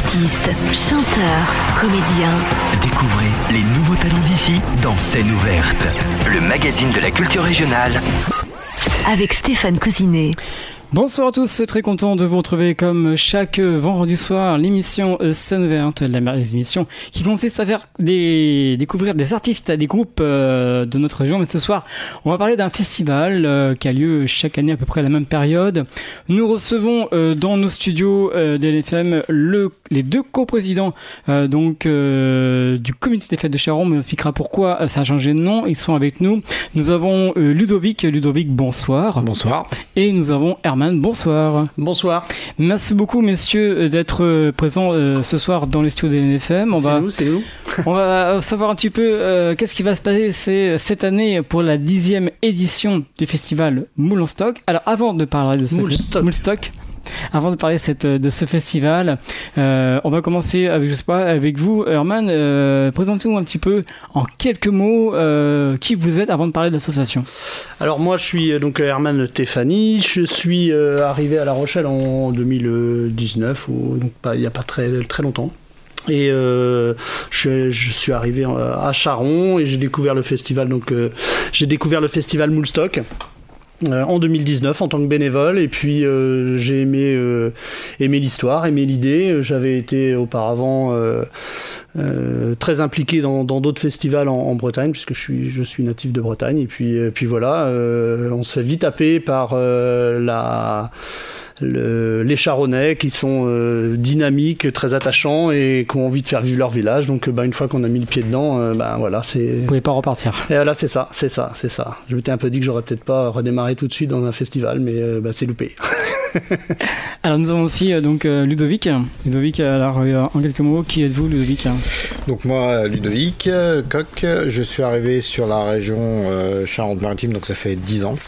Artistes, chanteurs, comédiens. Découvrez les nouveaux talents d'ici dans Scène ouverte, le magazine de la culture régionale. Avec Stéphane Cousinet. Bonsoir à tous, très content de vous retrouver comme chaque vendredi soir, l'émission Scène ouverte, l'émission qui consiste à faire découvrir des artistes, des groupes de notre région. Mais ce soir, on va parler d'un festival qui a lieu chaque année à peu près à la même période. Nous recevons dans nos studios de l'FM les deux coprésidents du comité des fêtes de Charron. On expliquera pourquoi ça a changé de nom. Ils sont avec nous. Nous avons Ludovic. Ludovic, bonsoir. Bonsoir. Et nous avons Herman. Bonsoir. Bonsoir. Merci beaucoup, messieurs, d'être présents ce soir dans les studios de l'FM. C'est nous. On va savoir un petit peu qu'est-ce qui va se passer cette année pour la 10e édition du festival Moule en Stock. Alors, avant de parler de Avant de parler de ce festival, on va commencer avec vous, Herman. Présentez-vous un petit peu en quelques mots qui vous êtes avant de parler de l'association. Alors moi, je suis donc Herman Stéphanie. Je suis arrivé à La Rochelle en 2019, donc il n'y a pas très longtemps. Et je suis arrivé à Charron et j'ai découvert le festival. Moulstock. En 2019 en tant que bénévole, et puis j'ai aimé l'histoire, aimé l'idée. J'avais été auparavant très impliqué dans d'autres festivals en Bretagne, puisque je suis natif de Bretagne, et puis voilà, on se fait vite happer par les Charonnais qui sont dynamiques, très attachants et qui ont envie de faire vivre leur village. Donc une fois qu'on a mis le pied dedans, voilà, c'est... Vous pouvez pas repartir. Et voilà, c'est ça. Je m'étais un peu dit que j'aurais peut-être pas redémarré tout de suite dans un festival, mais c'est loupé. Alors nous avons aussi Ludovic. Ludovic, alors en quelques mots, qui êtes-vous, Ludovic ? Donc moi, Ludovic Coq, je suis arrivé sur la région Charente-Maritime, donc ça fait 10 ans.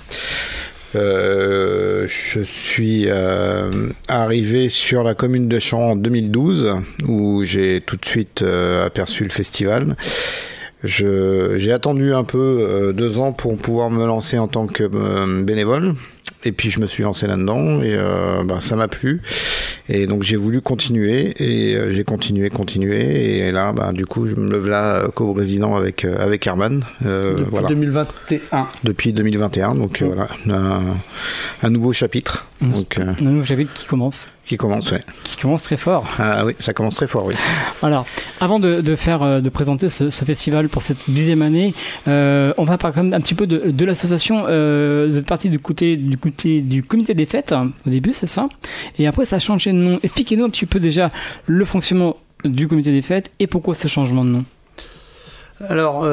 Je suis arrivé sur la commune de Champs en 2012, où j'ai tout de suite aperçu le festival. J'ai attendu un peu 2 ans pour pouvoir me lancer en tant que bénévole. Et puis je me suis lancé là-dedans et ça m'a plu. Et donc j'ai voulu continuer et j'ai continué. Et là, du coup, je me voilà co-résident avec Herman. Depuis 2021. Depuis 2021, donc voilà, un nouveau chapitre. Donc, un nouveau chapitre qui commence. Qui commence, ouais. Qui commence très fort. Ah oui, ça commence très fort, oui. Alors, avant de présenter ce festival pour cette 10e année, on va parler quand même un petit peu de l'association. Vous êtes parti du comité des fêtes au début, c'est ça ? Et après, ça a changé de nom. Expliquez-nous un petit peu déjà le fonctionnement du comité des fêtes et pourquoi ce changement de nom. Alors,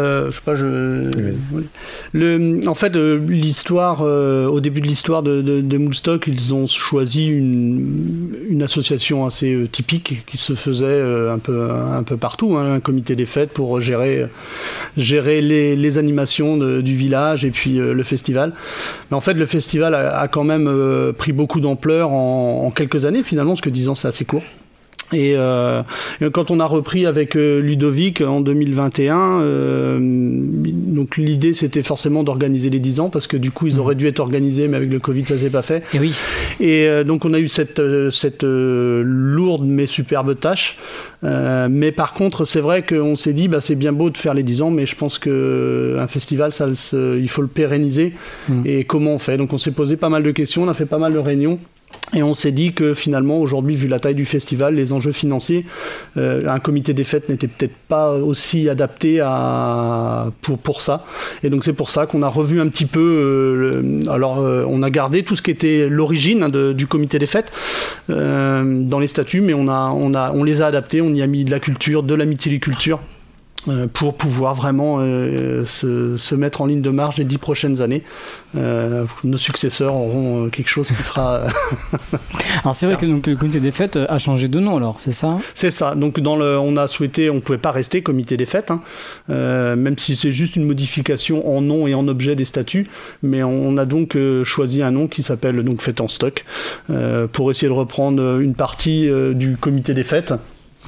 en fait, l'histoire, au début de l'histoire de Moulstock, ils ont choisi une association assez typique qui se faisait un peu partout, un comité des fêtes pour gérer les animations du village et puis le festival. Mais en fait, le festival a quand même pris beaucoup d'ampleur en quelques années, finalement, parce que 10 ans, c'est assez court. Et quand on a repris avec Ludovic en 2021, donc l'idée c'était forcément d'organiser les 10 ans parce que du coup ils auraient dû être organisés, mais avec le Covid ça s'est pas fait. Et oui. Et donc on a eu cette lourde mais superbe tâche. Mais par contre c'est vrai qu'on s'est dit c'est bien beau de faire les 10 ans, mais je pense que un festival il faut le pérenniser. Et comment on fait ? Donc on s'est posé pas mal de questions, on a fait pas mal de réunions. Et on s'est dit que finalement, aujourd'hui, vu la taille du festival, les enjeux financiers, un comité des fêtes n'était peut-être pas aussi adapté pour ça. Et donc c'est pour ça qu'on a revu un petit peu... on a gardé tout ce qui était l'origine du comité des fêtes dans les statuts, mais on les a adaptés, on y a mis de la culture, de l'amitié-culture. Pour pouvoir vraiment se mettre en ligne de marche les 10 prochaines années. Nos successeurs auront quelque chose qui sera... Alors c'est vrai que donc, le comité des fêtes a changé de nom, alors c'est ça ? C'est ça, donc on a souhaité, on ne pouvait pas rester comité des fêtes, même si c'est juste une modification en nom et en objet des statuts, mais on a donc choisi un nom qui s'appelle donc Fête en Stock, pour essayer de reprendre une partie du comité des fêtes,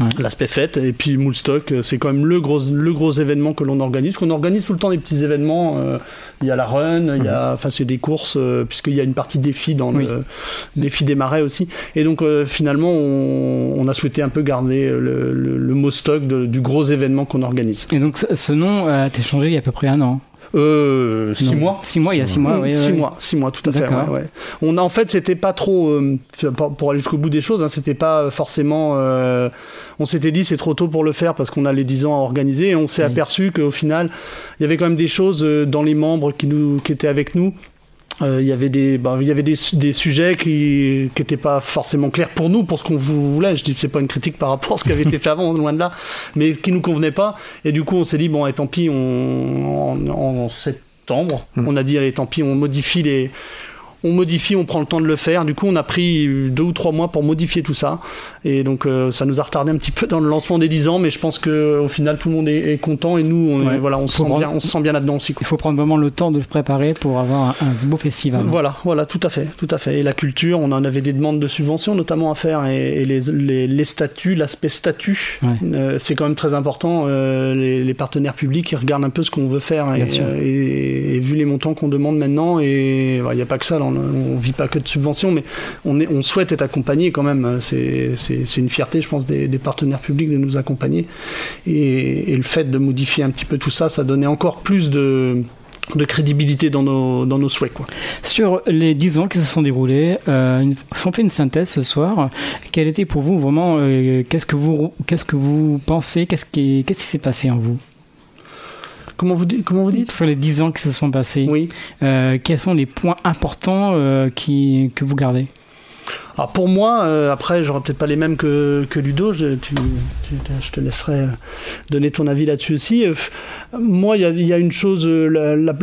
L'aspect fête, et puis Moulstock, c'est quand même le gros événement que l'on organise. On organise tout le temps des petits événements. Il y a la run, c'est des courses, puisqu'il y a une partie défi dans le défi des marais aussi. Et donc finalement, on a souhaité un peu garder le mot stock du gros événement qu'on organise. Et donc ce nom a été changé il y a à peu près 1 an. 6 mois. 6 mois, il y a 6 mois, oui. 6 mois, tout à fait. Ouais. On a, en fait, c'était pas trop, pour aller jusqu'au bout des choses, c'était pas forcément, on s'était dit c'est trop tôt pour le faire parce qu'on a les 10 ans à organiser, et on s'est aperçu qu'au final, il y avait quand même des choses dans les membres qui étaient avec nous. Il y avait des sujets qui n'étaient pas forcément clairs pour nous, pour ce qu'on voulait. Je dis c'est pas une critique par rapport à ce qui avait été fait avant, loin de là, mais qui nous convenait pas. Et du coup, on s'est dit bon, et tant pis, en septembre, on a dit allez, tant pis, on modifie, on prend le temps de le faire. Du coup, on a pris 2 ou 3 mois pour modifier tout ça. Et donc, ça nous a retardé un petit peu dans le lancement des 10 ans, mais je pense qu'au final, tout le monde est content. Et nous, on se sent bien là-dedans aussi, quoi. Il faut prendre vraiment le temps de le préparer pour avoir un beau festival. Voilà, tout à fait. Et la culture, on en avait des demandes de subventions notamment à faire. Et les statuts, l'aspect statut, c'est quand même très important. Les partenaires publics, ils regardent un peu ce qu'on veut faire. Et vu les montants qu'on demande maintenant, et il n'y a pas que ça, là, on vit pas que de subventions, mais on souhaite être accompagné quand même. C'est une fierté, je pense, des partenaires publics de nous accompagner. Et le fait de modifier un petit peu tout ça, ça donnait encore plus de crédibilité dans nos souhaits, quoi. Sur les 10 ans qui se sont déroulés, si on fait une synthèse ce soir, quel était pour vous vraiment, qu'est-ce que vous pensez, qu'est-ce qui s'est passé en vous? Comment vous dites? Sur les 10 ans qui se sont passés, quels sont les points importants que vous gardez? Alors pour moi, après j'aurais peut-être pas les mêmes que Ludo, je te laisserai donner ton avis là-dessus aussi. Moi, il y a une chose, la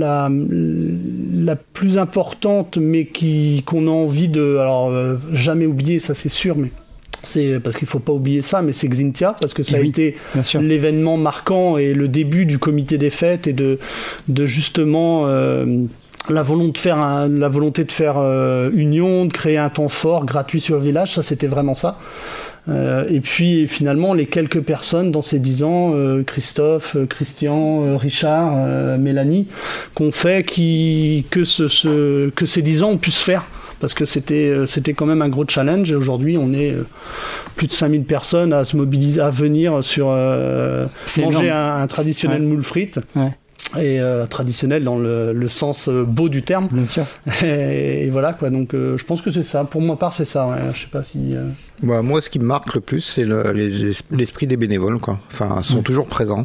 plus importante, mais qu'on a envie de jamais oublier, ça c'est sûr, mais c'est parce qu'il ne faut pas oublier ça, mais c'est Xynthia, parce que ça a été l'événement marquant et le début du comité des fêtes et de justement la volonté de faire union, de créer un temps fort, gratuit sur le village, ça c'était vraiment ça. Et puis finalement les quelques personnes dans ces 10 ans, Christophe, Christian, Richard, Mélanie, qu'on fait que ces 10 ans on puisse faire. Parce que c'était quand même un gros challenge, et aujourd'hui on est plus de 5000 personnes à se mobiliser, à venir sur manger un traditionnel moule frites. Et traditionnel dans le sens beau du terme. Bien sûr. Et voilà, quoi. Donc je pense que c'est ça. Pour ma part, c'est ça. Je sais pas si. Moi, ce qui me marque le plus, c'est l'esprit des bénévoles, quoi. Enfin, ils sont toujours présents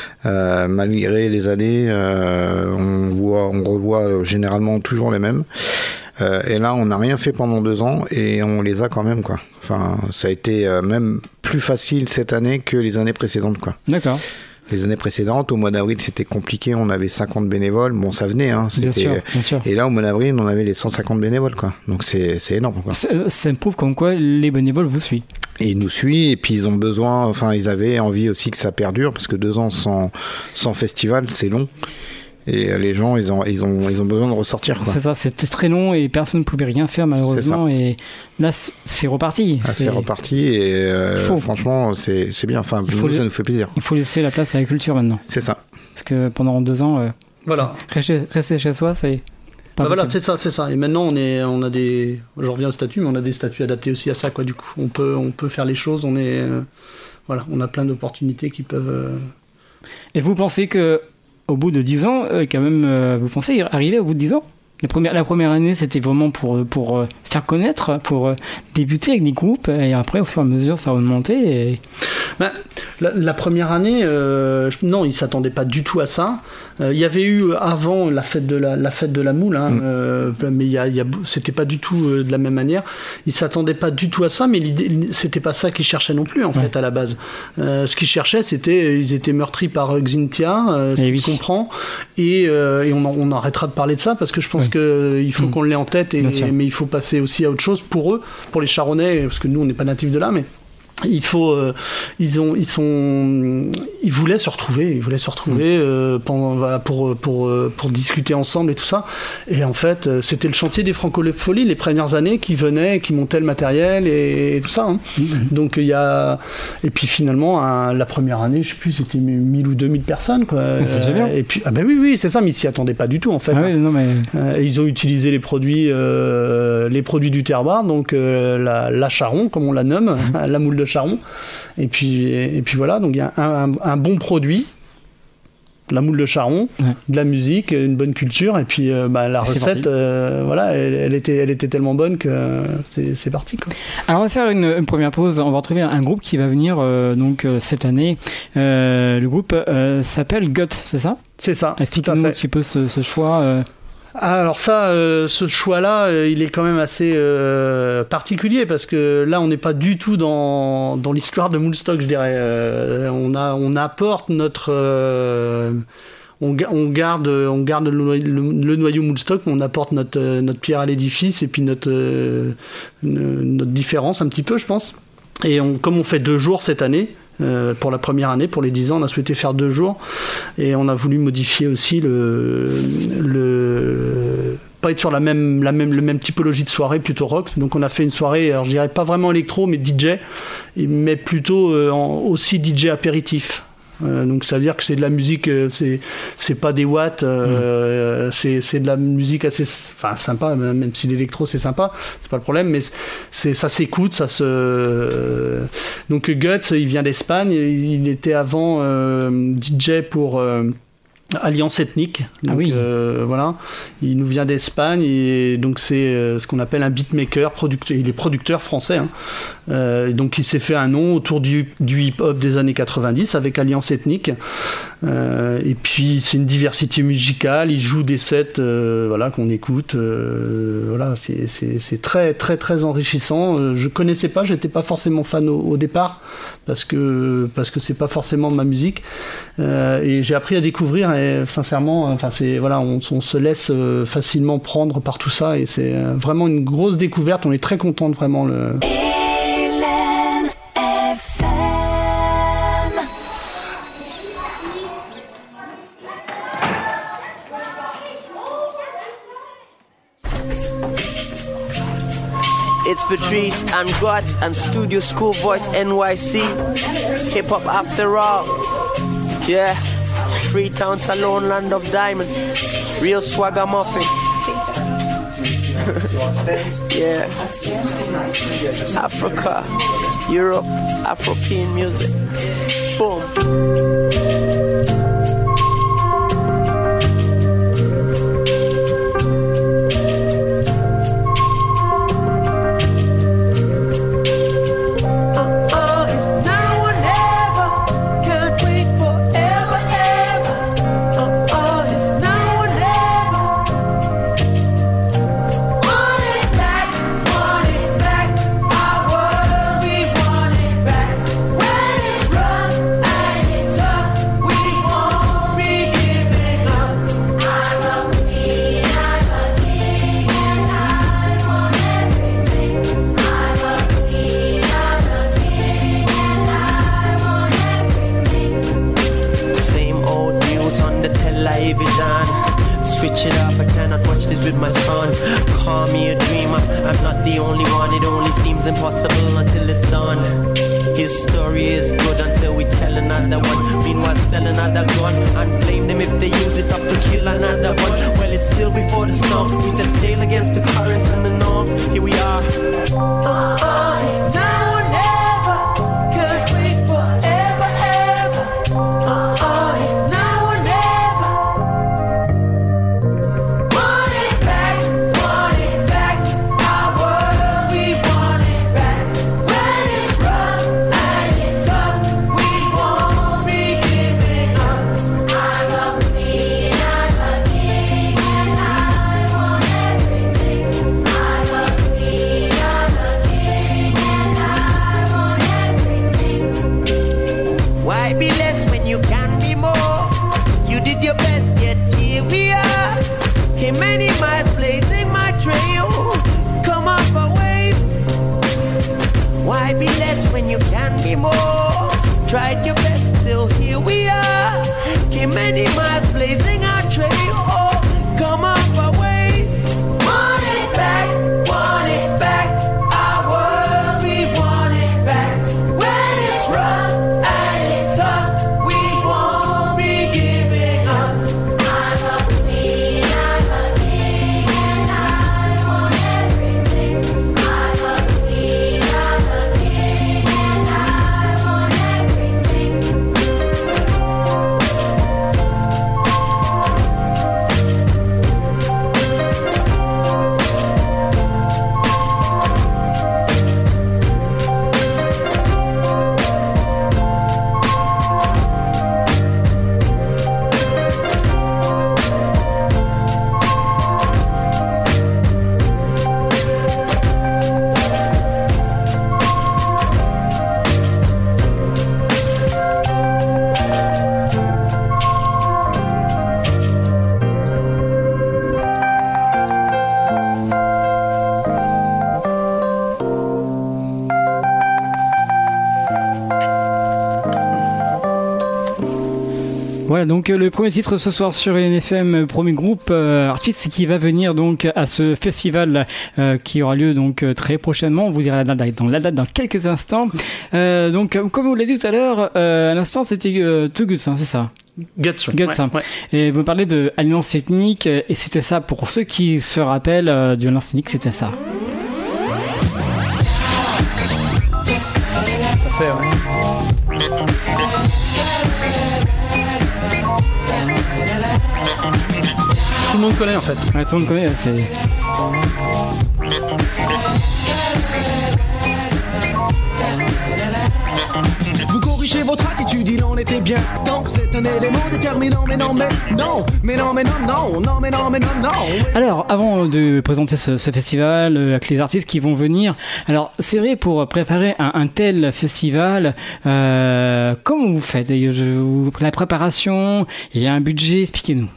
malgré les années. On revoit généralement toujours les mêmes. Et là, on n'a rien fait pendant 2 ans et on les a quand même, quoi. Enfin, ça a été même plus facile cette année que les années précédentes, quoi. D'accord. Les années précédentes, au mois d'avril, c'était compliqué. On avait 50 bénévoles. Bon, ça venait, hein. Bien sûr. Et là, au mois d'avril, on avait les 150 bénévoles, quoi. Donc, c'est énorme, quoi. Ça prouve comme quoi les bénévoles vous suivent. Et ils nous suivent, et puis ils ont besoin, enfin, ils avaient envie aussi que ça perdure, parce que 2 ans sans festival, c'est long. Et les gens, ils ont besoin de ressortir, quoi. C'est ça, c'était très long et personne ne pouvait rien faire, malheureusement. Et là, c'est reparti. C'est reparti et franchement, c'est bien. Enfin, ça nous fait plaisir. Il faut laisser la place à la culture maintenant. C'est ça. Parce que pendant 2 ans, rester chez soi, c'est pas possible. Voilà, c'est ça. Et maintenant, on a des. Je reviens au statut, mais on a des statuts adaptés aussi à ça, quoi. Du coup, on peut faire les choses. On a plein d'opportunités qui peuvent. Et vous pensez que au bout de 10 ans, quand même, vous pensez arriver au bout de 10 ans? La première année, c'était vraiment pour faire connaître, pour débuter avec des groupes, et après, au fur et à mesure, ça a remonté. Et... La première année, non, ils ne s'attendaient pas du tout à ça. Il y avait eu avant la fête de la moule, hein, mais c'était pas du tout de la même manière. Ils ne s'attendaient pas du tout à ça, mais l'idée, c'était pas ça qu'ils cherchaient non plus, en fait, à la base. Ce qu'ils cherchaient, ils étaient meurtris par Xynthia, ce qui se comprend, et on arrêtera de parler de ça, parce que je pense qu'il faut qu'on l'ait en tête, mais il faut passer aussi à autre chose pour eux, pour les Charonnais, parce que nous, on n'est pas natifs de là, mais il faut, ils voulaient se retrouver, pour discuter ensemble et tout ça. Et en fait, c'était le chantier des Francopholies les premières années qui venaient, qui montaient le matériel et tout ça. Hein. Donc il y a, et puis finalement la première année, je sais plus, c'était 1000 ou 2000 personnes quoi. C'est bien. Et puis oui, c'est ça, mais ils s'y attendaient pas du tout en fait. Ah oui, non mais. Et ils ont utilisé les produits du terroir, donc la charron comme on la nomme, la moule de charron. Et puis voilà, donc il y a un bon produit, la moule de charron, de la musique, une bonne culture, et puis la recette, voilà, elle était tellement bonne que c'est parti quoi. Alors on va faire une première pause. On va retrouver un groupe qui va venir donc cette année. Le groupe s'appelle Guts, c'est ça ? C'est ça. Explique-nous un petit peu ce choix. Alors ça, ce choix-là, il est quand même assez particulier parce que là, on n'est pas du tout dans l'histoire de Moulstock, je dirais. On apporte notre... on garde le noyau Moulstock, mais on apporte notre pierre à l'édifice et puis notre différence un petit peu, je pense. Et comme on fait 2 jours cette année, pour la première année, pour les 10 ans, on a souhaité faire 2 jours et on a voulu modifier aussi pas être sur le même typologie de soirée, plutôt rock. Donc on a fait une soirée, alors je dirais pas vraiment électro, mais DJ, mais plutôt aussi DJ apéritif. Donc ça veut dire que c'est de la musique, c'est pas des watts, c'est de la musique assez sympa, même si l'électro c'est sympa, c'est pas le problème, mais ça s'écoute, donc Guts, il vient d'Espagne, il était avant DJ pour Alliance Ethnique, donc, voilà, il nous vient d'Espagne et donc c'est ce qu'on appelle un beatmaker, il est producteur français, hein. Donc il s'est fait un nom autour du hip-hop des années 90 avec Alliance Ethnique, et puis c'est une diversité musicale, il joue des sets voilà, qu'on écoute, voilà, c'est très très très enrichissant. Je connaissais pas, j'étais pas forcément fan au départ parce que c'est pas forcément ma musique, et j'ai appris à découvrir. Et sincèrement, voilà, on se laisse facilement prendre par tout ça et c'est vraiment une grosse découverte. On est très content de vraiment le. It's Patrice and Guts and Studio School Voice NYC. Hip hop after all. Yeah. Freetown Salon, land of diamonds. Real swagger muffin. Yeah. Africa, Europe, Afropean music. Boom. be less when you can be more. Tried your best, still here we are. Came many miles blazing our trail. Oh, come off our waves. Want it back, want it back. Our world, we want it back. When it's rough and it's tough, we won't be giving up. I'm a queen, I'm a king, and I want everything. I'm a queen, I'm a king, and I want everything. Voilà, donc le premier titre ce soir sur LNFM, premier groupe artiste qui va venir donc à ce festival qui aura lieu donc très prochainement. On vous dira la date dans quelques instants. Donc comme vous l'avez dit tout à l'heure, à l'instant c'était Too Guts, hein, c'est ça? Guts, Guts, ouais, hein. ouais. Et vous parlez de Alliance Ethnique et c'était ça pour ceux qui se rappellent du Alliance Ethnique, c'était ça. Parfait, ouais. Tout le monde connaît en fait. Ouais, tout le monde connaît, c'est... Vous corrigez votre attitude, il en était bien temps. C'est un élément déterminant, mais non, mais non. Mais non, mais non, non, non, mais non, mais non, non. Alors, avant de présenter ce festival avec les artistes qui vont venir, alors c'est vrai, pour préparer un tel festival, comment vous faites? La préparation, il y a un budget, expliquez-nous.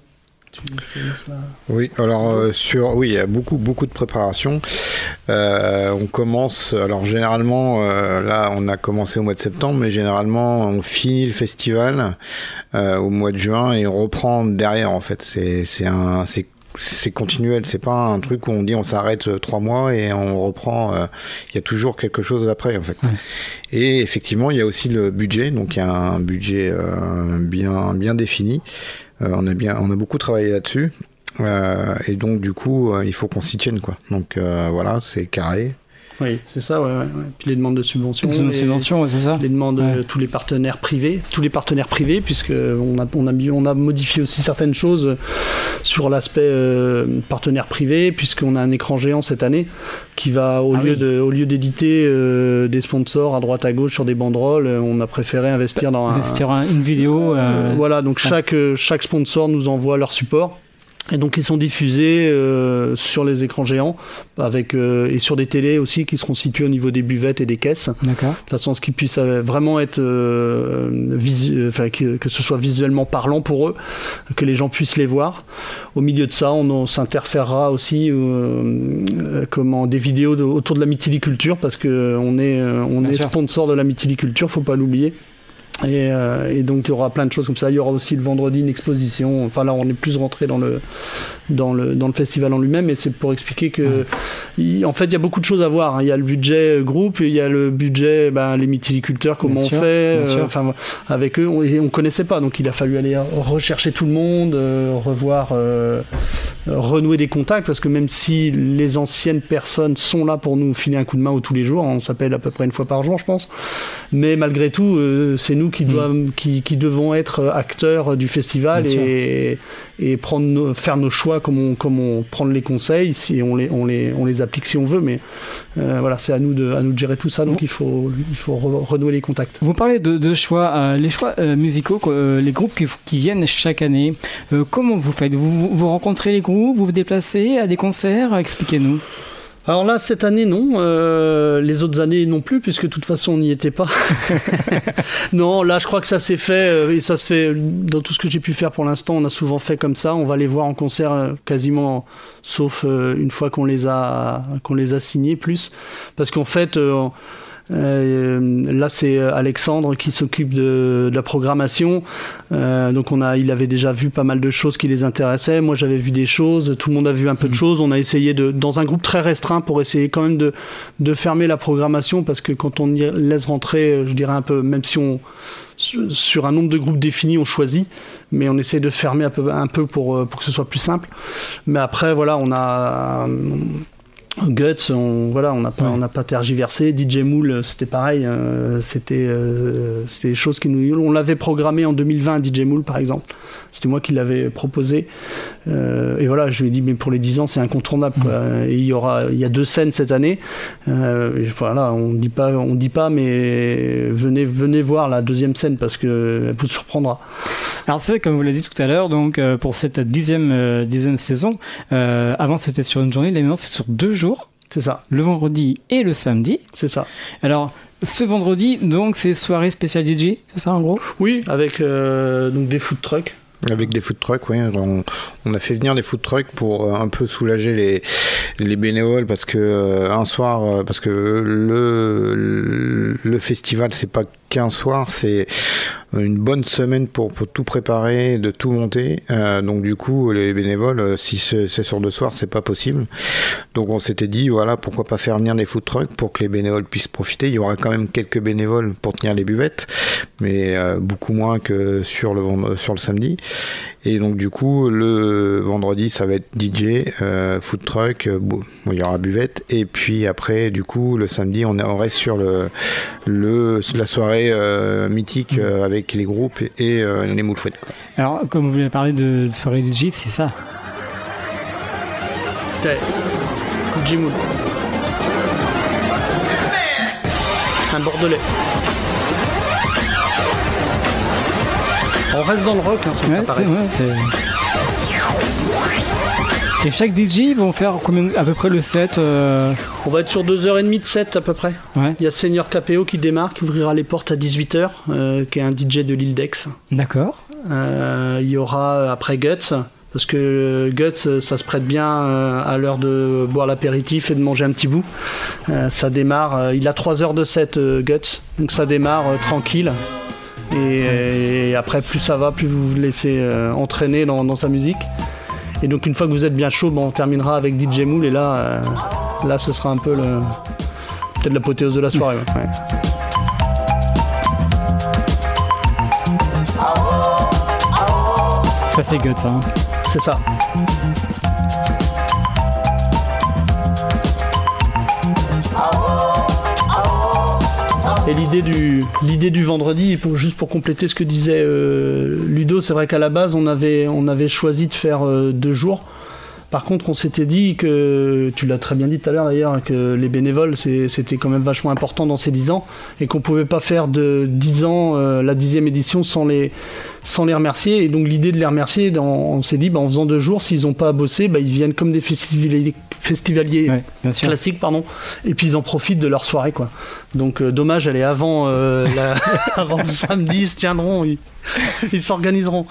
Oui, alors il y a beaucoup de préparation. On commence, alors généralement, là on a commencé au mois de septembre, mais généralement on finit le festival au mois de juin et on reprend derrière en fait. C'est continuel, c'est pas un truc où on dit on s'arrête 3 mois et on reprend. Il y a toujours quelque chose après en fait. Ouais. Et effectivement, il y a aussi le budget, donc il y a un budget bien défini. On a beaucoup travaillé là-dessus et donc du coup il faut qu'on s'y tienne quoi. Donc voilà, c'est carré. Oui, c'est ça, ouais. Puis les demandes de subventions. Les subventions, ouais, c'est ça. Les demandes de tous les partenaires privés, puisque on a modifié aussi certaines choses sur l'aspect partenaire privé, puisqu'on a un écran géant cette année qui va, au lieu d'éditer des sponsors à droite à gauche sur des banderoles, on a préféré investir dans une vidéo. Voilà, donc chaque sponsor nous envoie leur support. Et donc ils sont diffusés sur les écrans géants et sur des télés aussi qui seront situées au niveau des buvettes et des caisses. D'accord. De façon à ce qu'ils puissent vraiment être que ce soit visuellement parlant pour eux, que les gens puissent les voir. Au milieu de ça, on s'interférera aussi des vidéos autour de la mytiliculture parce que on est sponsor de la mytiliculture, faut pas l'oublier. Et donc il y aura plein de choses comme ça. Il y aura aussi le vendredi une exposition. Enfin là on est plus rentré dans le festival en lui-même, mais c'est pour expliquer que en fait il y a beaucoup de choses à voir. Il y a le budget groupe et il y a le budget les mytiliculteurs, comment on fait avec eux. On connaissait pas, donc il a fallu aller rechercher tout le monde, revoir, renouer des contacts, parce que même si les anciennes personnes sont là pour nous filer un coup de main tous les jours, on s'appelle à peu près une fois par jour je pense, mais malgré tout c'est nous qui devons être acteurs du festival et faire nos choix comme on prend les conseils, si on les applique si on veut, mais voilà, c'est à nous de gérer tout ça, donc il faut renouer les contacts. Vous parlez de choix, les choix musicaux, les groupes qui viennent chaque année, comment vous faites? Vous rencontrez les groupes, vous vous déplacez à des concerts, expliquez-nous. Alors là, cette année, non. Les autres années, non plus, puisque de toute façon, on n'y était pas. Non, là, je crois que ça s'est fait, et ça se fait dans tout ce que j'ai pu faire pour l'instant. On a souvent fait comme ça. On va les voir en concert quasiment, sauf une fois qu'on les a signés plus. Parce qu'en fait, Là, c'est Alexandre qui s'occupe de la programmation. Donc il avait déjà vu pas mal de choses qui les intéressaient. Moi, j'avais vu des choses. Tout le monde a vu un peu de choses. On a essayé dans un groupe très restreint pour essayer quand même de fermer la programmation, parce que quand on y laisse rentrer, je dirais un peu, même si sur un nombre de groupes définis, on choisit, mais on essaie de fermer un peu pour que ce soit plus simple. Mais après, voilà, on a Guts, on n'a pas tergiversé. DJ Moule, c'était pareil. C'était des choses on l'avait programmé en 2020, DJ Moule par exemple. C'était moi qui l'avais proposé. Et voilà, je lui ai dit, mais pour les 10 ans, c'est incontournable, quoi. Et il y a 2 scènes cette année. Voilà, on dit pas, mais venez voir la 2e scène, parce que elle vous surprendra. Alors c'est vrai, comme vous l'avez dit tout à l'heure, donc pour cette 10e saison, avant c'était sur une journée, là maintenant c'est sur 2 jours. C'est ça. Le vendredi et le samedi. C'est ça. Alors, ce vendredi, donc, c'est soirée spéciale DJ, c'est ça en gros ? Oui, avec donc des food trucks. Avec des food trucks, oui. On a fait venir des food trucks pour un peu soulager les bénévoles, parce que un soir, parce que le festival, c'est pas qu'un soir, c'est une bonne semaine pour tout préparer, de tout monter. Donc du coup, les bénévoles, si c'est sur 2 soirs, c'est pas possible. Donc on s'était dit, voilà, pourquoi pas faire venir des food trucks pour que les bénévoles puissent profiter. Il y aura quand même quelques bénévoles pour tenir les buvettes, mais beaucoup moins que sur le samedi. Et donc du coup, le vendredi, ça va être DJ, food truck, il y aura buvette. Et puis après, du coup, le samedi, on reste sur la soirée mythique avec les groupes et les moules fouettes, quoi. Alors, comme vous avez parlé de soirée DJ, c'est ça. DJ Moule. Un Bordelais. On reste dans le rock, hein, si ça paraisse. Et chaque DJ, ils vont faire combien, à peu près le set On va être sur 2h30 de set à peu près. Ouais. Il y a Senior KPO qui démarre, qui ouvrira les portes à 18h, qui est un DJ de l'île d'Aix. D'accord. Il y aura après Guts, parce que Guts, ça se prête bien à l'heure de boire l'apéritif et de manger un petit bout. Ça démarre, il a 3 heures de set, Guts, donc ça démarre tranquille. Et après, plus ça va, plus vous vous laissez entraîner dans sa musique. Et donc une fois que vous êtes bien chaud, on terminera avec DJ Moule, et là ce sera un peu peut-être l'apothéose de la soirée. Ouais. Ça c'est Guts, hein. C'est ça. Et l'idée du vendredi, juste pour compléter ce que disait Ludo, c'est vrai qu'à la base on avait choisi de faire 2 jours. Par contre, on s'était dit que, tu l'as très bien dit tout à l'heure d'ailleurs, que les bénévoles c'était quand même vachement important dans ces 10 ans, et qu'on pouvait pas faire de 10 ans la 10e édition sans les remercier. Et donc l'idée de les remercier, on s'est dit, en faisant 2 jours, s'ils n'ont pas à bosser, ils viennent comme des festivaliers classiques, et puis ils en profitent de leur soirée, quoi. Donc dommage, elle est avant avant le samedi, ils se tiendront, ils s'organiseront.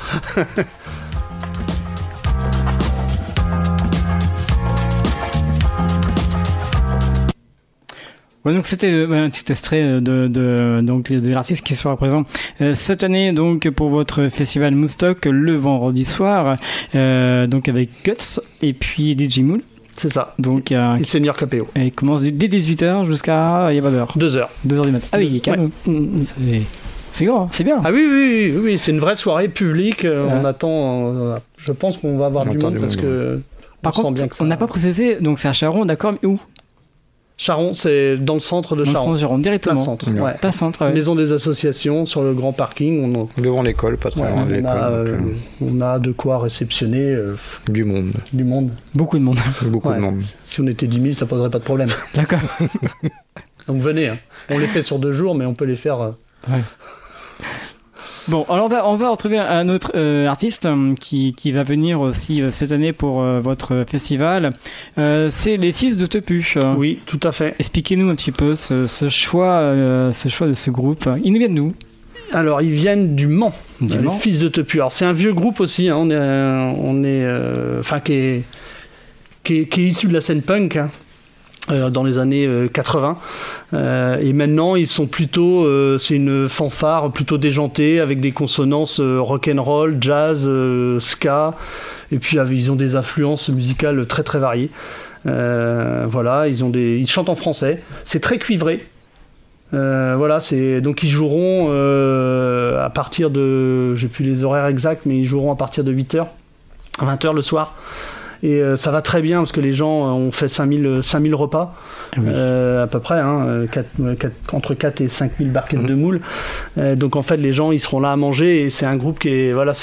Ouais, donc c'était un petit extrait de l'artiste qui sera présent cette année donc pour votre festival Mousstock le vendredi soir, donc avec Guts et puis DJ Moule. C'est ça. Donc et Senior KPO. Et il commence dès 18h jusqu'à, il y a pas d'heure. 2h. 2h du matin. Ah oui, calme. Ouais. C'est grand, c'est bien. Ah oui, c'est une vraie soirée publique. On attend, je pense qu'on va avoir du monde parce que. Par contre, on n'a pas précisé, donc c'est à Charon, d'accord, mais où ? Charon, c'est dans le centre de Charon. Dans le centre, directement. Centre, ouais. Pas centre, ouais. Maison des associations, sur le grand parking. Devant l'école, pas très loin de l'école. On a de quoi réceptionner du monde. Beaucoup de monde. Beaucoup de monde. Si on était 10 000, ça poserait pas de problème. D'accord. Donc venez. Hein. On les fait sur 2 jours, mais on peut les faire... Ouais. Bon, alors on va retrouver un autre artiste qui va venir aussi cette année pour votre festival. C'est les Fils de Tepu. Oui, tout à fait. Expliquez-nous un petit peu ce choix de ce groupe. Ils nous viennent d'où ? Alors, ils viennent du Mans. Les Fils de Tepu. Alors, c'est un vieux groupe aussi. Hein. Qui est issu de la scène punk. Hein. dans les années 80. Et maintenant, ils sont plutôt... c'est une fanfare plutôt déjantée, avec des consonances rock'n'roll, jazz, ska. Et puis, ils ont des influences musicales très, très variées. Voilà, ils chantent en français. C'est très cuivré. Voilà, donc ils joueront à partir de... J'ai plus les horaires exacts, mais ils joueront à partir de 8h, 20h le soir. Et ça va très bien parce que les gens ont fait 5000 repas, oui. À peu près, hein, entre 4 et 5000 barquettes de moules. Donc en fait, les gens ils seront là à manger et c'est un groupe qui est. Voilà,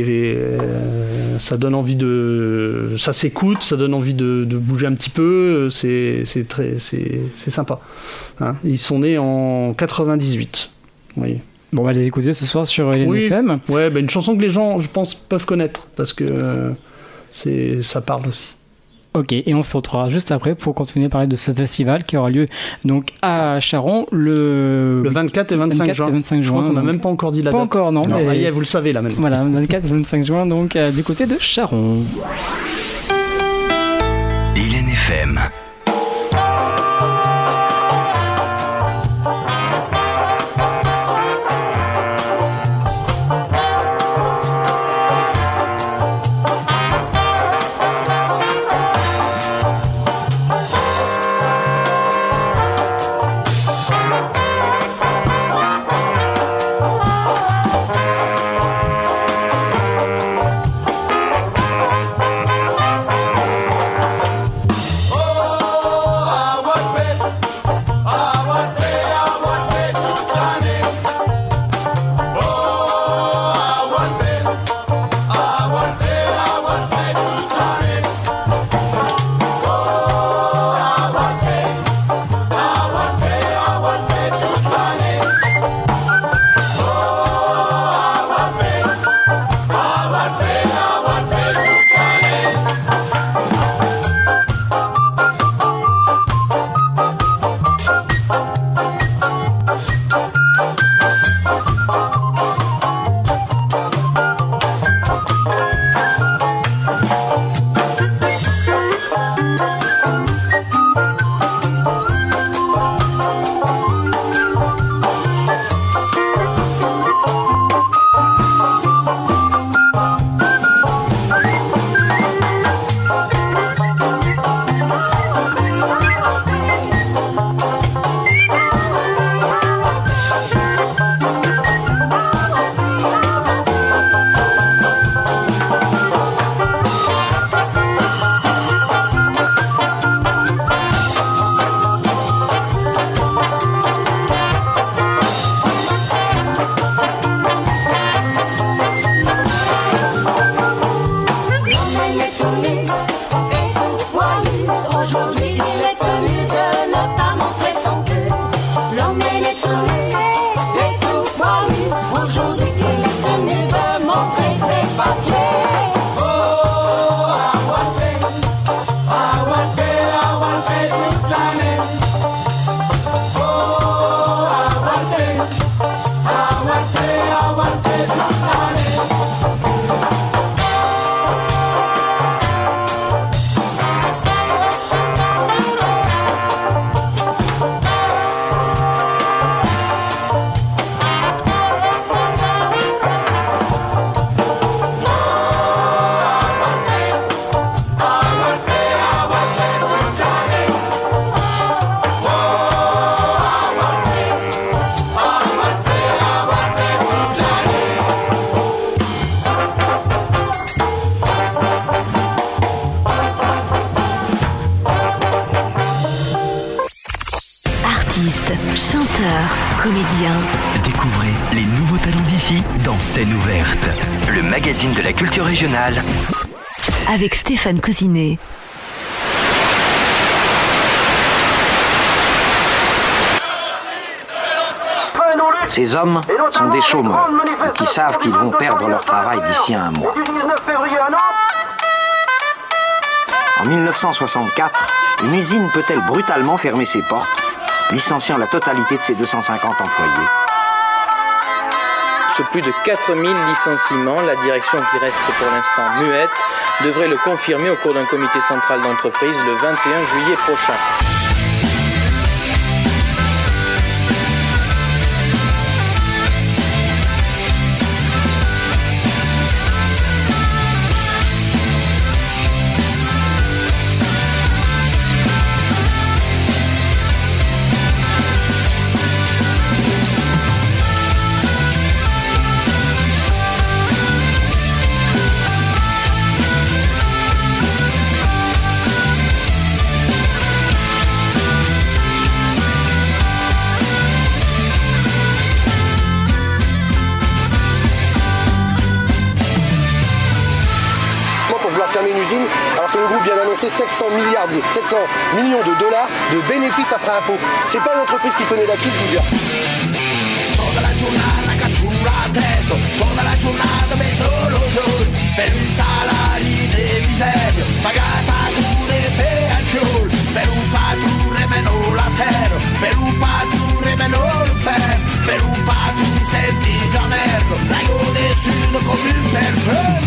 ça donne envie de. Ça s'écoute, ça donne envie de bouger un petit peu. C'est sympa. Hein. Ils sont nés en 98. Vous voyez. Bon, on va les écouter ce soir sur LNFM. Oui. Ouais, une chanson que les gens, je pense, peuvent connaître parce que. Ça parle aussi. Ok, et on se retrouvera juste après pour continuer à parler de ce festival qui aura lieu donc à Charon le 24 et 25 juin. Je crois qu'on n'a même pas encore dit la date. Pas encore, non. Mais... vous le savez là maintenant. Voilà, 24 et 25 juin, donc du côté de Charon. LNFM. Chanteur, comédien. Découvrez les nouveaux talents d'ici dans Scène ouverte, le magazine de la culture régionale. Avec Stéphane Cousinet. Ces hommes sont des chômeurs qui savent qu'ils vont perdre leur travail d'ici à un mois. En 1964, une usine peut-elle brutalement fermer ses portes, licenciant la totalité de ses 250 employés? Sur plus de 4000 licenciements, la direction qui reste pour l'instant muette devrait le confirmer au cours d'un comité central d'entreprise le 21 juillet prochain. l'usine, alors que le groupe vient d'annoncer 700 millions de dollars de bénéfices après impôt. C'est pas une entreprise qui connaît la crise, vous dire. Toda la giornata cacciura a testo, toda la giornata me solo solo, per un salario di miseria, pagata pure per alcool, per un patrulle meno la terra, per un patrulle meno il fer, per un patrulle senti la merda, rago nessuno come un perfetto.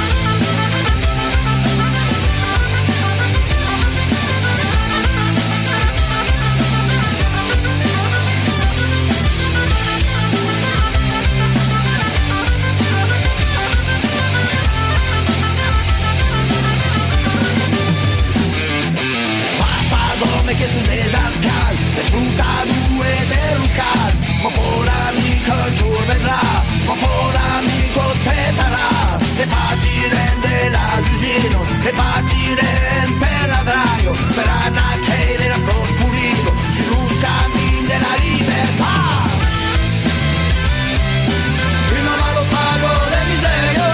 Che su l'esarcal e spunta due dello scal ma por amico giù vedrà ma por amico petarà e partiren l'asino e partiren per l'adraio per annacchiare la front pulito sullo cammino della libertà prima malo pago del miserio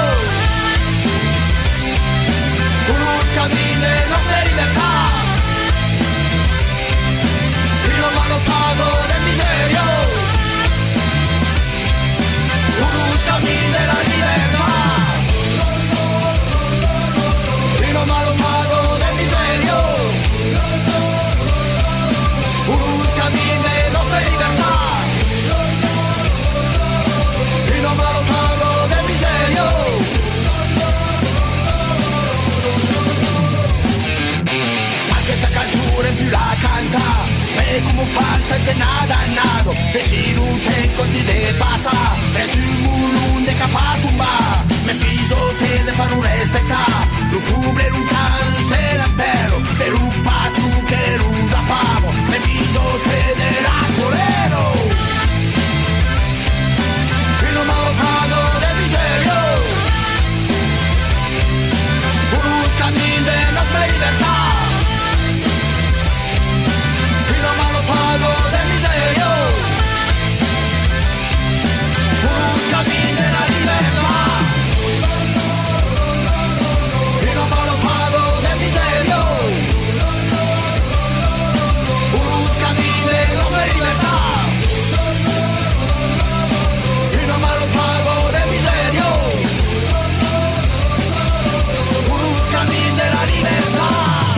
uno cammino della nostra libertà pago del miserio buscami della libertà prima malo pago del miserio buscami delle nostre libertà prima malo pago del miserio anche sta canzone più la canta e come falsa che nada è nato e si luce conti de passa e sul mulun de capatumba me fido te de fa non respetta lo cubre l'utan se la pero te rupa tu che rusa famo me fido te de la colero e non me lo pago del miserio buscami de nostra libertà pago del miserio buscami della libertà e non me lo pago del miserio buscami della libertà e non me lo pago del miserio buscami della libertà.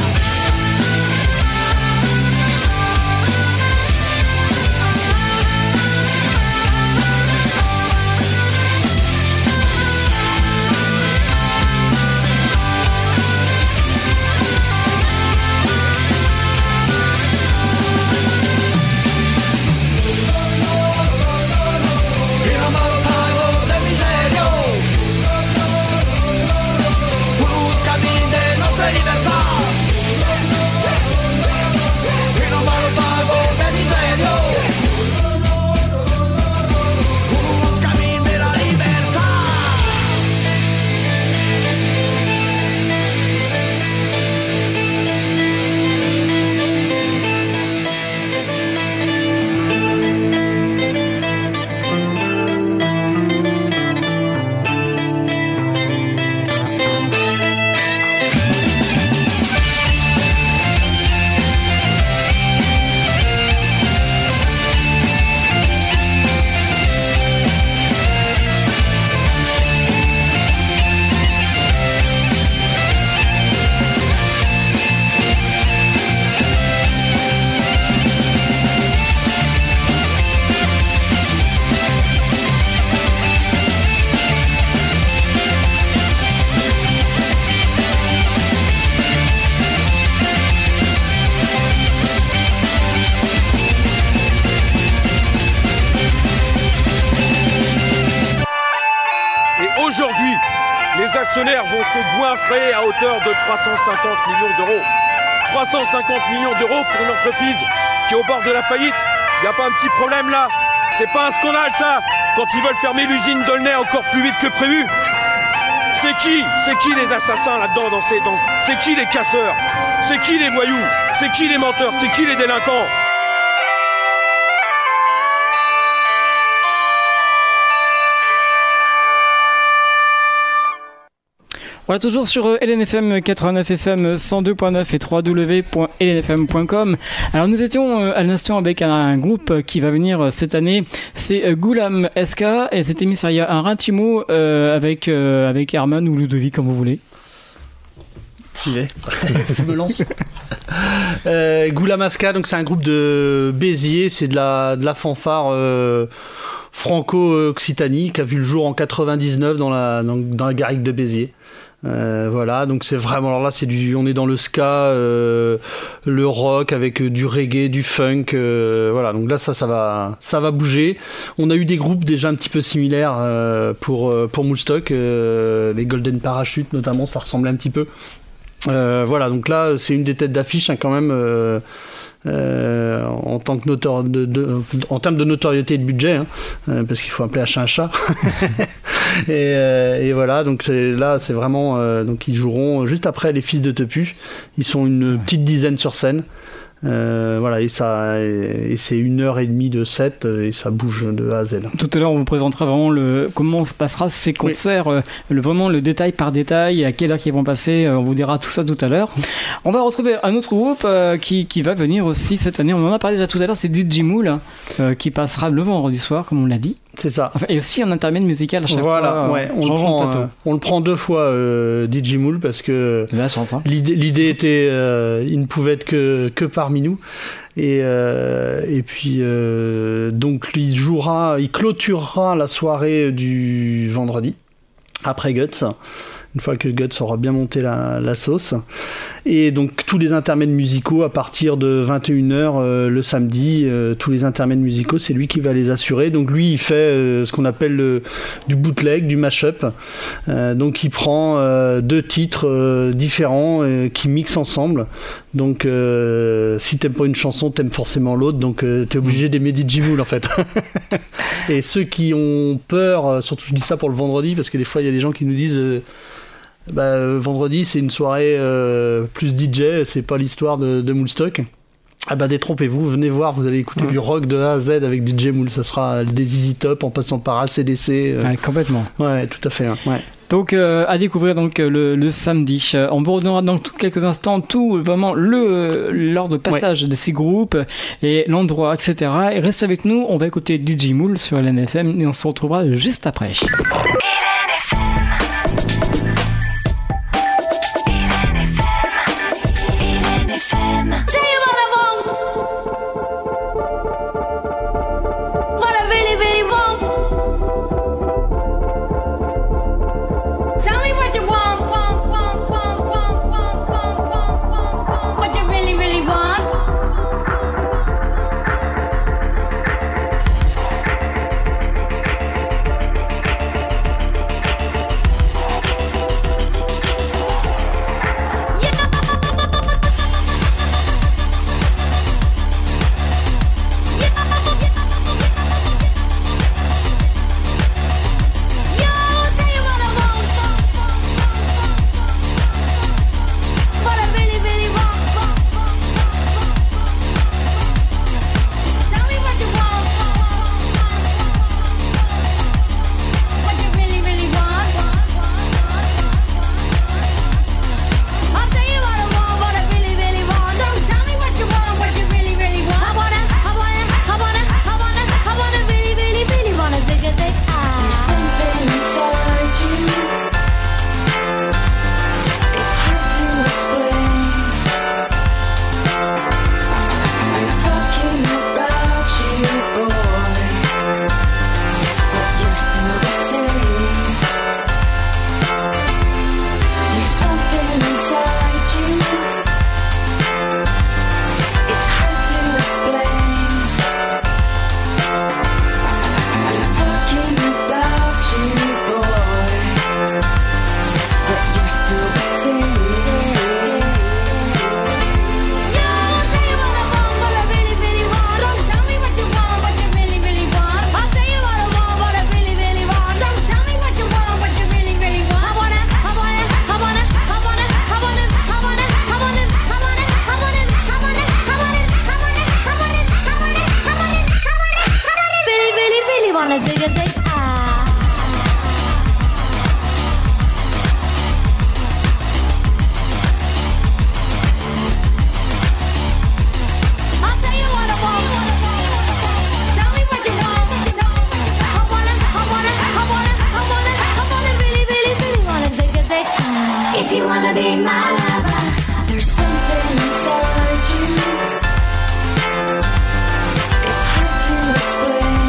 Aujourd'hui, les actionnaires vont se goinfrer à hauteur de 350 millions d'euros. 350 millions d'euros pour une entreprise qui est au bord de la faillite. Il n'y a pas un petit problème là? C'est pas un scandale ça? Quand ils veulent fermer l'usine d'Aulnay encore plus vite que prévu? C'est qui les assassins là-dedans c'est qui les casseurs? C'est qui les voyous? C'est qui les menteurs? C'est qui les délinquants? Voilà, toujours sur LNFM 89 FM 102.9 et www.lnfm.com. Alors nous étions à l'instant avec un groupe qui va venir cette année, c'est Goulam SK, et cette émission il y a un Rintimo avec Herman ou Ludovic comme vous voulez. J'y vais, je me lance. Goulam SK, donc c'est un groupe de Béziers, c'est de la fanfare franco-occitanie qui a vu le jour en 99 dans la garrigue de Béziers. Voilà, donc c'est vraiment, alors là on est dans le ska, le rock avec du reggae, du funk, voilà, donc là ça va bouger. On a eu des groupes déjà un petit peu similaires pour Moulstock, les Golden Parachute notamment, ça ressemblait un petit peu. Voilà, donc là c'est une des têtes d'affiche quand même. En tant que en termes de notoriété et de budget, parce qu'il faut appeler un chat un chat. et voilà, donc c'est vraiment donc ils joueront juste après les Fils de Tepu. Ils sont une petite dizaine sur scène. Voilà, et c'est 1h30 de set et ça bouge de A à Z. Tout à l'heure on vous présentera vraiment comment se passera ces concerts, vraiment le détail par détail, à quelle heure ils vont passer, on vous dira tout ça tout à l'heure. On va retrouver un autre groupe qui va venir aussi cette année, on en a parlé déjà tout à l'heure, c'est DJ Moule qui passera le vendredi soir comme on l'a dit. C'est ça. Enfin, et aussi un intermède musical à chaque fois. Ouais, on le prend 2 fois DJ Moule parce que la chance, hein. L'idée était il ne pouvait être que parmi nous et puis donc il clôturera la soirée du vendredi après Guts. Une fois que Guts aura bien monté la sauce. Et donc tous les intermèdes musicaux à partir de 21h le samedi, tous les intermèdes musicaux, c'est lui qui va les assurer. Donc lui, il fait ce qu'on appelle du bootleg, du mash-up. Donc il prend 2 titres différents qui mixent ensemble. Donc si t'aimes pas une chanson, t'aimes forcément l'autre. Donc t'es obligé d'aimer DJ Moule en fait. Et ceux qui ont peur, surtout je dis ça pour le vendredi, parce que des fois il y a des gens qui nous disent... vendredi c'est une soirée plus DJ, c'est pas l'histoire de Moulstock. Détrompez-vous, venez voir, vous allez écouter du rock de A à Z avec DJ Moule, ça sera des Easy Top en passant par ACDC. Complètement. Ouais, tout à fait. Ouais. Donc à découvrir donc le samedi. On vous redonnera dans quelques instants tout vraiment l'ordre de passage de ces groupes et l'endroit, etc. Et reste avec nous, on va écouter DJ Moule sur LNFM et on se retrouvera juste après. be my lover. There's something inside you. It's hard to explain.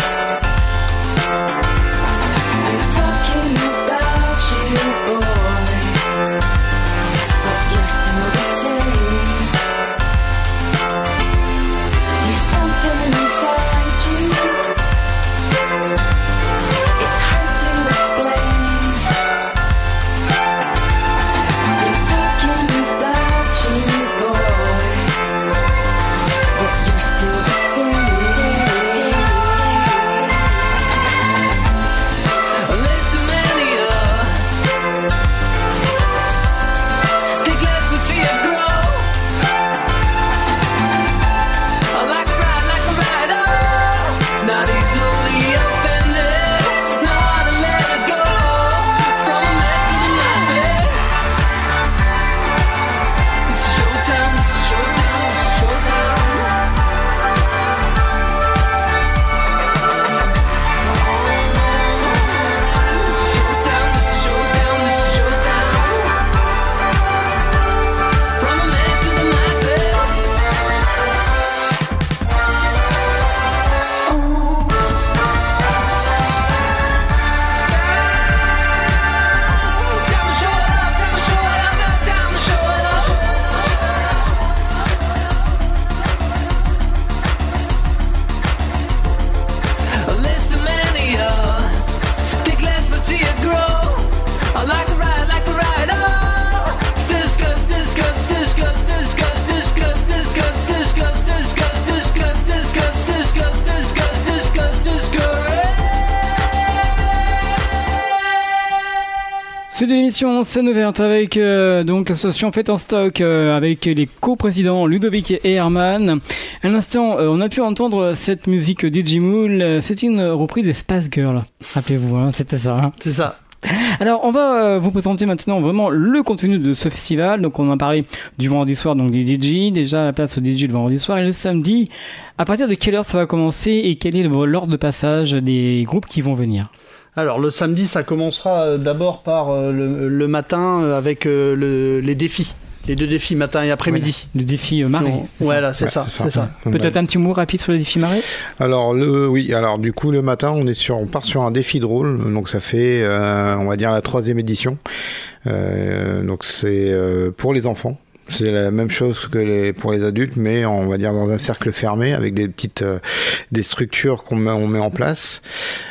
I'm talking about you, boy, but you're still the same. There's something inside you. It's hard to explain. I'm talking about you, boy, but you're still the same. Listomania. Think less but see it grow. I like a ride, oh. Not easily offended. Know how to let it go. From a mess to the masses. This is showtime, this is showtime, this is showtime. This is showtime, this is showtime, this is showtime. From a mess to the masses. Time to show it up, time to show it up, it's time to show it up. A listomania. Think less but see it grow. I like a ride, oh. Discuss, discuss, discuss, discuss, discuss, discuss, discuss, discuss, discuss, discuss, discuss, discuss, discuss, discuss. C'est de l'émission Scène ouverte avec donc l'association Fête en Stock avec les co-présidents Ludovic et Herman. À l'instant, on a pu entendre cette musique Digimool. C'est une reprise des Spice Girls. Rappelez-vous, hein, c'était ça. Hein. C'est ça. Alors, on va vous présenter maintenant vraiment le contenu de ce festival. Donc, on a parlé du vendredi soir, donc des DJ. Déjà, la place au DJ le vendredi soir et le samedi. À partir de quelle heure ça va commencer et quel est l'ordre de passage des groupes qui vont venir? Alors le samedi, ça commencera d'abord par le matin avec les défis. Les deux défis, matin et après-midi. Le défi marée. Voilà, c'est ça. Peut-être un petit mot rapide sur le défi marée. Alors alors du coup le matin on part sur un défi drôle, donc ça fait on va dire la 3e édition. Donc c'est pour les enfants. C'est la même chose que pour les adultes, mais on va dire dans un cercle fermé avec des petites des structures on met en place.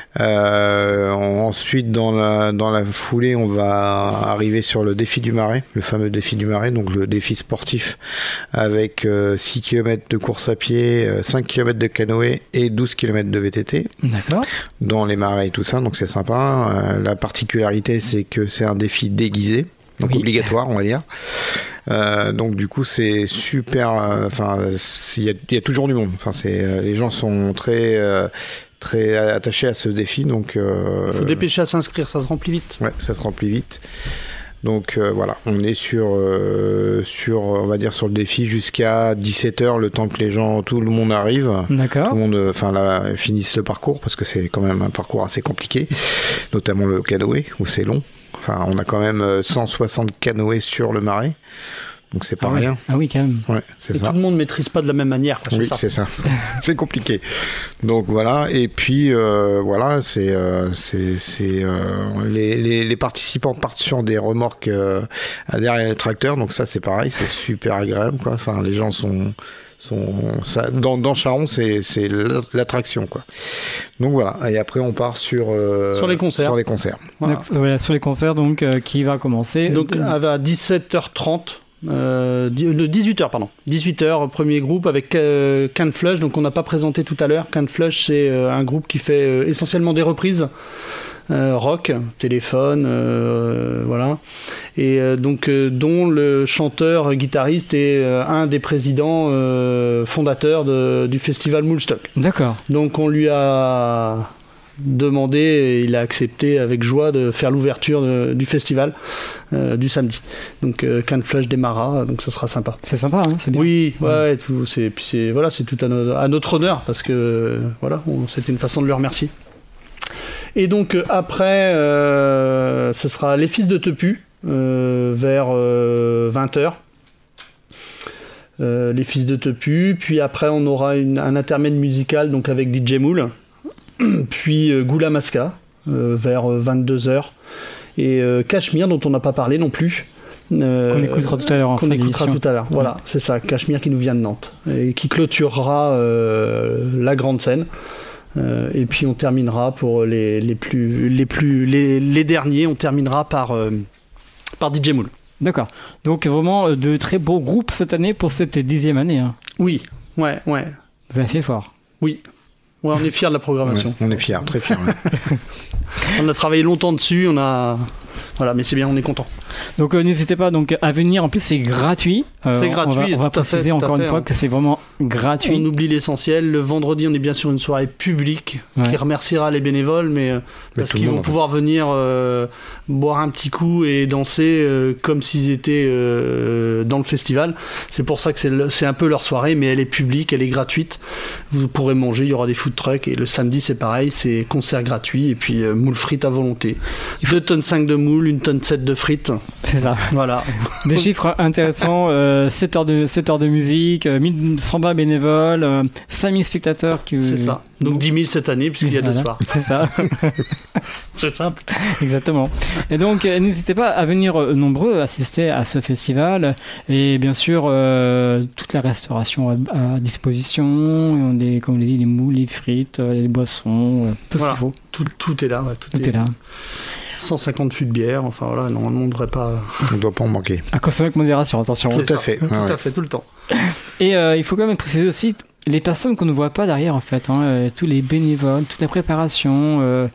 Ensuite, dans la foulée, on va arriver sur le défi du Marais, le fameux défi du Marais, donc le défi sportif avec 6 km de course à pied, 5 km de canoë et 12 km de VTT. D'accord. Dans les marais et tout ça, donc c'est sympa. La particularité, c'est que c'est un défi déguisé, donc obligatoire, on va dire. Donc du coup c'est super. Enfin, il y a toujours du monde. Enfin, les gens sont très attachés à ce défi. Donc faut dépêcher à s'inscrire, ça se remplit vite. Ouais, ça se remplit vite. Donc voilà, on est sur on va dire sur le défi jusqu'à 17h, le temps que tout le monde arrive. D'accord. Tout le monde finisse le parcours parce que c'est quand même un parcours assez compliqué, notamment le canoë où c'est long. Enfin, on a quand même 160 canoës sur le Marais. Donc c'est pas rien. Ah oui, quand même. Ouais, c'est ça. Tout le monde maîtrise pas de la même manière. Oui, c'est ça. C'est compliqué. Donc voilà. Et puis voilà, les participants partent sur des remorques derrière les tracteurs. Donc ça, c'est pareil, c'est super agréable, quoi. Enfin, les gens sont dans Charon, c'est l'attraction, quoi. Donc voilà. Et après, on part sur les concerts. Voilà. Voilà, sur les concerts, donc qui va commencer. Donc à 17h30. 18h, premier groupe avec Can Flush, donc on n'a pas présenté tout à l'heure. Can Flush, c'est un groupe qui fait essentiellement des reprises rock, téléphone, voilà, et donc dont le chanteur guitariste est un des présidents fondateurs du festival Moolstock. D'accord. Donc on lui a demandé et il a accepté avec joie de faire l'ouverture du festival du samedi. Donc Can Flush démarrera, donc ça sera sympa. C'est sympa, hein, c'est bien. Oui, ouais, c'est tout à notre honneur parce que voilà, c'était une façon de le remercier. Et donc après, ce sera les Fils de Tepu vers 20h. Les Fils de Tepu, puis après on aura un intermède musical donc avec DJ Moule, puis Goula Masca vers 22h, et Cachemire dont on n'a pas parlé non plus. Qu'on écoutera tout à l'heure en fin d'émission. Voilà, c'est ça, Cachemire qui nous vient de Nantes et qui clôturera la grande scène. Et puis on terminera pour les derniers, on terminera par DJ Moule. D'accord. Donc vraiment de très beaux groupes cette année pour cette 10e année. Hein. Oui, ouais. Vous avez fait fort. Oui. Ouais, on est fiers de la programmation. Ouais, on est fiers, très fiers. Ouais. On a travaillé longtemps dessus, voilà, mais c'est bien, on est content. Donc n'hésitez pas donc à venir. En plus c'est gratuit. C'est gratuit. On va préciser encore une fois que c'est vraiment gratuit. On oublie l'essentiel. Le vendredi, on est bien sûr une soirée publique qui remerciera les bénévoles, mais parce qu'ils vont pouvoir venir boire un petit coup et danser comme s'ils étaient dans le festival. C'est pour ça que c'est un peu leur soirée, mais elle est publique, elle est gratuite. Vous pourrez manger, il y aura des food trucks, et le samedi c'est pareil, c'est concert gratuit et puis moule frites à volonté. 2 tonnes 5 de moule, 1 tonne 7 de frites. C'est ça. Voilà. Des chiffres intéressants, 7 heures de musique, 1120 bénévoles, 5000 spectateurs. C'est ça. Donc 10 000 cette année, puisqu'il y a 2 soirs. C'est ça. C'est simple. Exactement. Et donc, n'hésitez pas à venir nombreux assister à ce festival. Et bien sûr, toute la restauration à disposition. Comme on l'a dit, les moules, les frites, les boissons, tout ce qu'il faut. Tout est là. Ouais, tout est là. 150 fûts de bière, enfin voilà, normalement on ne devrait pas. On ne doit pas en manquer. À consommer avec modération, attention. Tout à fait. Tout à fait, tout le temps. Et il faut quand même préciser aussi les personnes qu'on ne voit pas derrière en fait, tous les bénévoles, toute la préparation,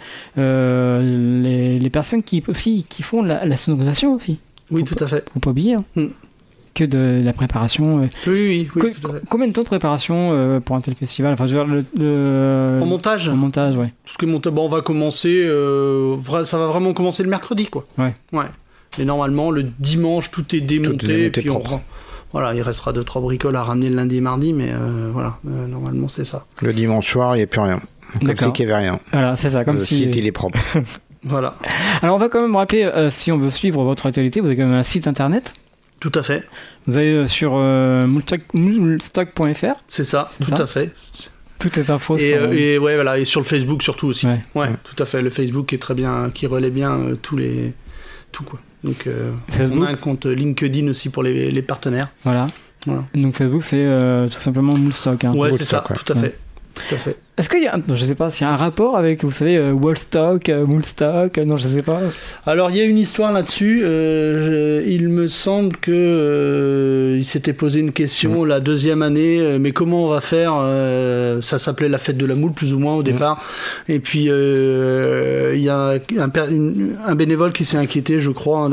les personnes qui font la sonorisation aussi. Oui, tout à fait. Faut pas oublier. Que de la préparation. Oui. Combien de temps de préparation pour un tel festival? Enfin, en montage. En montage, ouais. Parce que on va commencer. Ça va vraiment commencer le mercredi, quoi. Ouais. Et normalement, le dimanche, tout est démonté, puis propre. Voilà, il restera 2-3 bricoles à ramener le lundi et mardi, mais voilà, normalement c'est ça. Le dimanche soir, il n'y a plus rien. Comme si qu'il n'y avait rien. Voilà, c'est ça. Comme le site, il est propre. Voilà. Alors, on va quand même rappeler, si on veut suivre votre actualité, vous avez quand même un site internet. Tout à fait. Vous allez sur moulstock.fr. C'est ça, tout à fait. Toutes les infos et voilà, et sur le Facebook surtout aussi. Ouais, tout à fait. Le Facebook est très bien, qui relaie bien tout quoi. Donc on a un compte LinkedIn aussi pour les partenaires. Voilà. Donc Facebook c'est tout simplement Moulstock. Ouais, c'est ça, tout à fait. Tout à fait. Est-ce qu'il y a, je sais pas, s'il y a un rapport avec, vous savez, Wallstock, Moulstock, non, je sais pas. Alors, il y a une histoire là-dessus. Il me semble que il s'était posé une question la deuxième année, mais comment on va faire ça s'appelait la fête de la moule, plus ou moins, au départ. Et puis, il y a un bénévole qui s'est inquiété, je crois,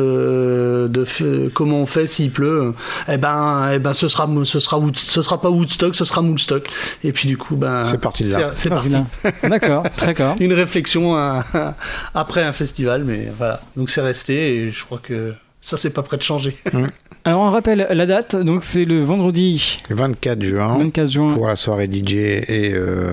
de comment on fait s'il pleut. Eh ben, ce sera pas Woodstock, ce sera Moulstock. Et puis, du coup, c'est parti de là. C'est parti. D'accord. Une réflexion après un festival, mais voilà. Donc c'est resté et je crois que ça c'est pas prêt de changer. Alors on rappelle la date, donc c'est le vendredi 24 juin pour la soirée DJ et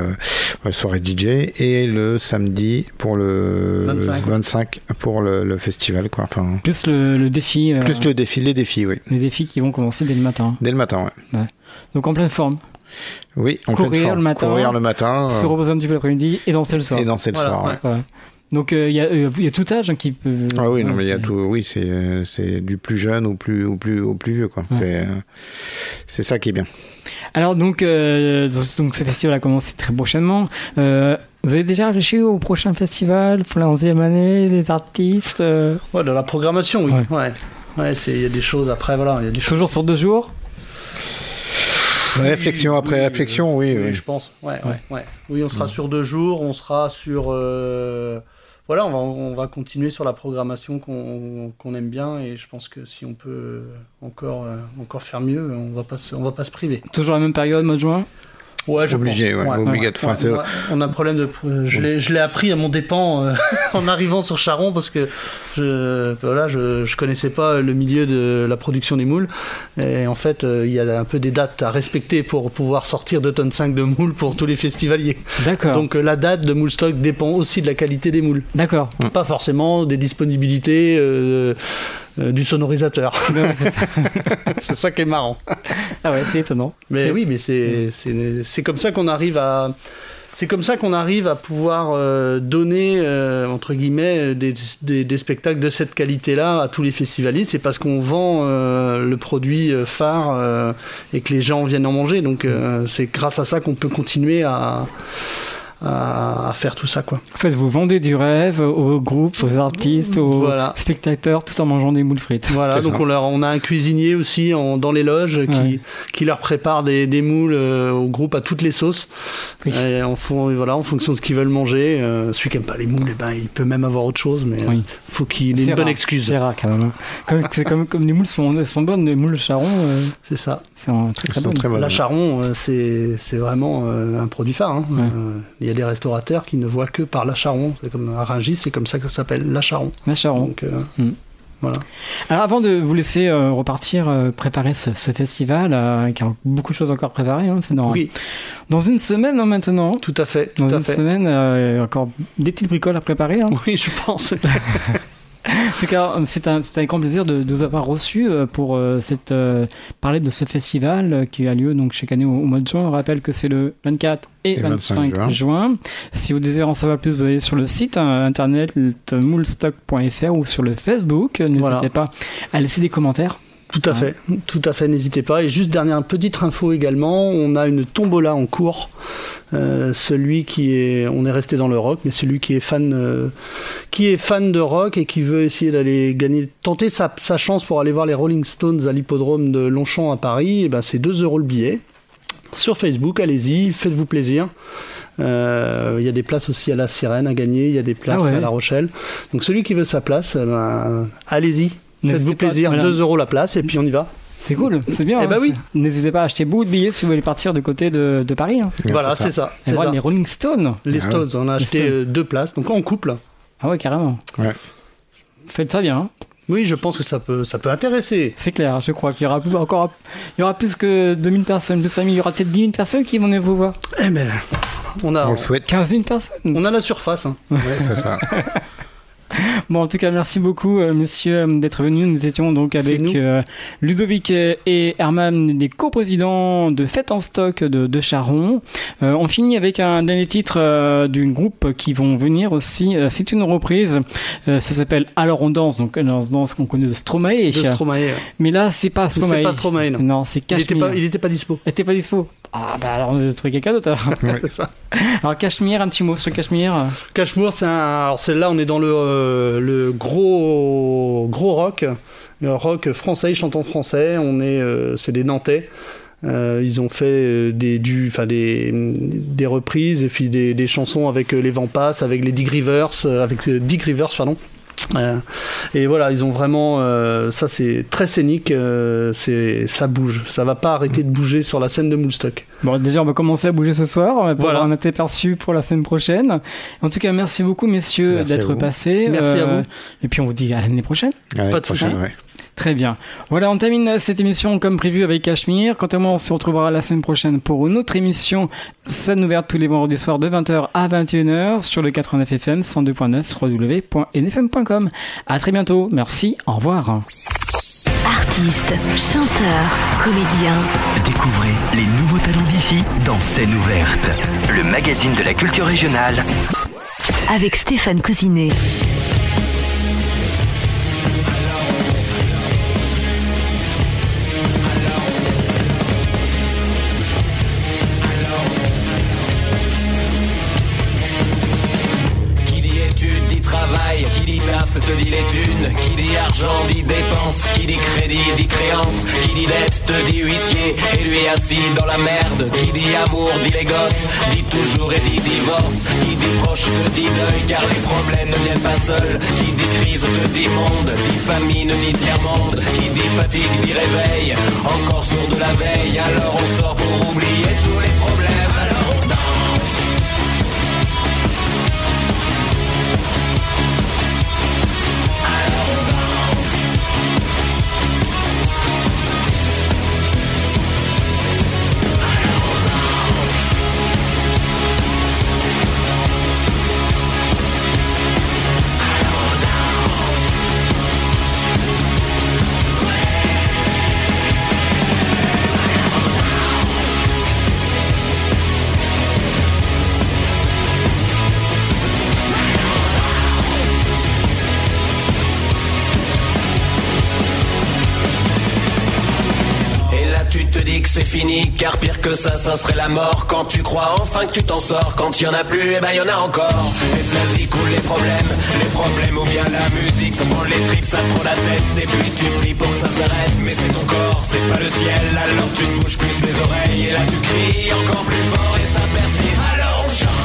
le samedi pour le 25 pour le festival quoi. Enfin, plus le défi. Les défis, oui. Les défis qui vont commencer dès le matin. Ouais. Donc en pleine forme. Oui, en pleine forme. Courir le matin. Se reposer un petit peu l'après-midi et danser le soir. Ouais. Donc il y a tout âge qui peut. Ah oui, non mais il y a tout. Oui, c'est du plus jeune au plus vieux quoi. Ouais. C'est ça qui est bien. Alors donc ce festival a commencé très prochainement. Vous avez déjà réfléchi au prochain festival pour la 11e année, les artistes Ouais, dans la programmation, oui. Ouais, il y a des choses après, voilà. Il y a des choses. Toujours sur 2 jours. Réflexion après réflexion, oui. Je pense. Ouais. Oui, on sera sur 2 jours, on sera sur. Voilà, on va continuer sur la programmation qu'on aime bien et je pense que si on peut encore faire mieux, on va pas se priver. Toujours la même période, mois de juin. Ouais, obligé, obligatoire. On a un problème de. Je l'ai appris à mon dépens en arrivant sur Charon parce que je connaissais pas le milieu de la production des moules et en fait il y a un peu des dates à respecter pour pouvoir sortir 2 tonnes 5 de moules pour tous les festivaliers. D'accord. Donc la date de Moulstock dépend aussi de la qualité des moules. D'accord. Pas forcément des disponibilités. du sonorisateur. Ouais, c'est ça. C'est ça qui est marrant. Ah ouais, c'est étonnant. Mais oui, mais c'est comme ça qu'on arrive à... C'est comme ça qu'on arrive à pouvoir donner, entre guillemets, des spectacles de cette qualité-là à tous les festivaliers. C'est parce qu'on vend le produit phare et que les gens viennent en manger. Donc c'est grâce à ça qu'on peut continuer à faire tout ça, quoi. En fait, vous vendez du rêve aux groupes, aux artistes, aux spectateurs, tout en mangeant des moules frites. Voilà, donc on a un cuisinier aussi dans les loges qui leur prépare des moules au groupe à toutes les sauces. Oui. Et en fonction de ce qu'ils veulent manger. Celui qui n'aime pas les moules, il peut même avoir autre chose, mais faut qu'il ait une bonne excuse. C'est rare quand même. Comme les moules sont bonnes, les moules Charon. C'est ça. C'est très bon. La Charon, c'est vraiment un produit phare. Hein. Il y a des restaurateurs qui ne voient que par la Charon. C'est comme à Rungis, c'est comme ça que ça s'appelle, la Charon. La Charon. Donc, voilà. Alors avant de vous laisser repartir préparer ce festival, qui a beaucoup de choses encore préparées, hein, c'est dans une semaine maintenant. Tout à fait. Dans une semaine, encore des petites bricoles à préparer. Hein. Oui, je pense. En tout cas, c'est un grand plaisir de vous avoir reçu pour parler de ce festival qui a lieu donc chaque année au mois de juin. On rappelle que c'est le 24 et 25 juin. Si vous désirez en savoir plus, vous allez sur le site internet moulstock.fr ou sur le Facebook. N'hésitez pas à laisser des commentaires. Tout à fait, n'hésitez pas. Et juste dernière petite info également, on a une tombola en cours. On est resté dans le rock, mais celui qui est fan de rock et qui veut essayer d'aller tenter sa chance pour aller voir les Rolling Stones à l'hippodrome de Longchamp à Paris, c'est 2 € le billet. Sur Facebook, allez-y, faites-vous plaisir. Il y a des places aussi à la Sirène à gagner, il y a des places à La Rochelle. Donc celui qui veut sa place, allez-y. Faites-vous plaisir, 2 € la place et puis on y va. C'est cool, c'est bien. Oui. N'hésitez pas à acheter beaucoup de billets si vous voulez partir de côté de Paris. Hein. Voilà, c'est ça. Et voir les Rolling Stones. Les Stones, on a acheté 2 places, donc en couple. Ah ouais, carrément. Ouais. Faites ça bien. Hein. Oui, je pense que ça peut intéresser. C'est clair, je crois qu'il y aura plus que 2000 personnes, plus 5000, il y aura peut-être 10 000 personnes qui vont venir vous voir. Eh ben, on le souhaite. 15 000 personnes. On a la surface. Hein. Ouais, c'est ça. Bon, en tout cas, merci beaucoup, messieurs, d'être venus. Nous étions donc avec Ludovic et Herman, les coprésidents de Fête en Stock de Charon. On finit avec un dernier titre du groupe qui vont venir aussi. C'est une reprise. Ça s'appelle Alors on danse. Donc, on danse qu'on connaît de Stromae. Mais là, c'est pas Stromae. C'est pas Stromae, non. Non, c'est Cachemire. Il était pas dispo. Il était pas dispo. Ah, bah alors, on a trouvé quelqu'un d'autre. C'est ça. Alors, Cachemire, un petit mot sur Cachemire. Cachemire, alors celle-là, on est dans le gros rock. Rock français, ils chantent en français. C'est des Nantais. Ils ont fait des reprises et puis des chansons avec les Vents Passent, avec les Dick Rivers, pardon. Et voilà, ils ont vraiment ça, c'est très scénique, ça bouge, ça va pas arrêter de bouger sur la scène de Moulstock. Bon, déjà on va commencer à bouger ce soir, on va avoir un aperçu pour la semaine prochaine. En tout cas, merci beaucoup messieurs d'être passés. Merci à vous. Et puis on vous dit à l'année prochaine. Pas de soucis. Très bien. Voilà, on termine cette émission comme prévu avec Cachemire. Quant à moi, on se retrouvera la semaine prochaine pour une autre émission, scène ouverte tous les vendredis soirs de 20h à 21h sur le 89 FM 102.9 www.nfm.com. À très bientôt. Merci. Au revoir. Artistes, chanteurs, comédiens. Découvrez les nouveaux talents d'ici dans Scène ouverte, le magazine de la culture régionale. Avec Stéphane Cousinet. Qui dit taf te dit les thunes, qui dit argent dit dépense, qui dit crédit dit créance, qui dit dette te dit huissier et lui assis dans la merde, qui dit amour dit les gosses, dit toujours et dit divorce, qui dit proche te dit deuil car les problèmes ne viennent pas seuls, qui dit crise te dit monde, dit famine dit tiers-monde, qui dit fatigue dit réveil, encore sourd de la veille, alors on sort pour oublier tous les problèmes, alors on danse. c'est fini, car pire que ça serait la mort. Quand tu crois enfin que tu t'en sors, quand y en a plus, eh ben y en a encore. Est-ce la zik ou les problèmes ou bien la musique, ça prend les tripes, ça prend la tête, et puis tu pries pour que ça s'arrête. Mais c'est ton corps, c'est pas le ciel, alors tu te bouges plus les oreilles, et là tu cries encore plus fort et ça persiste. Alors on chante.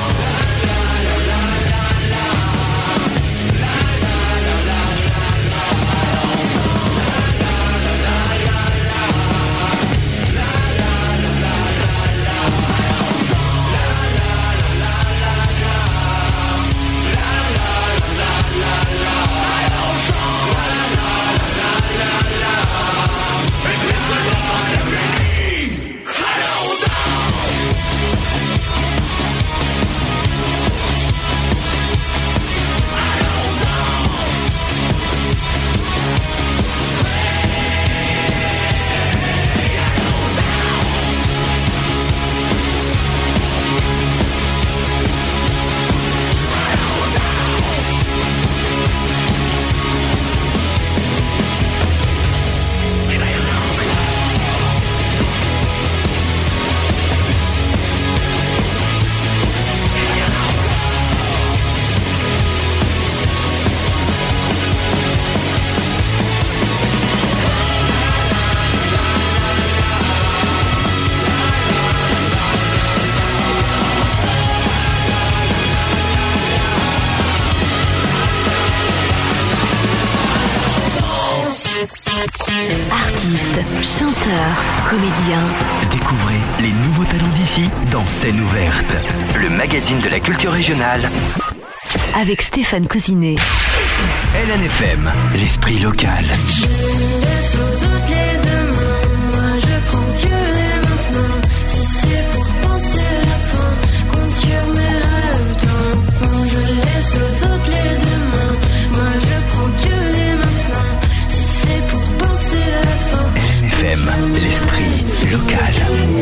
Artistes, chanteurs, comédiens. Découvrez les nouveaux talents d'ici dans Scène ouverte, le magazine de la culture régionale. Avec Stéphane Cousinet. LNFM, l'esprit local. Je laisse aux autres les demain, moi je prends que les maintenant. Si c'est pour penser la fin, compte sur mes rêves d'enfant. Je laisse aux autres les demain, moi je prends que les maintenant. Si c'est pour penser la fin. LNFM, l'esprit local.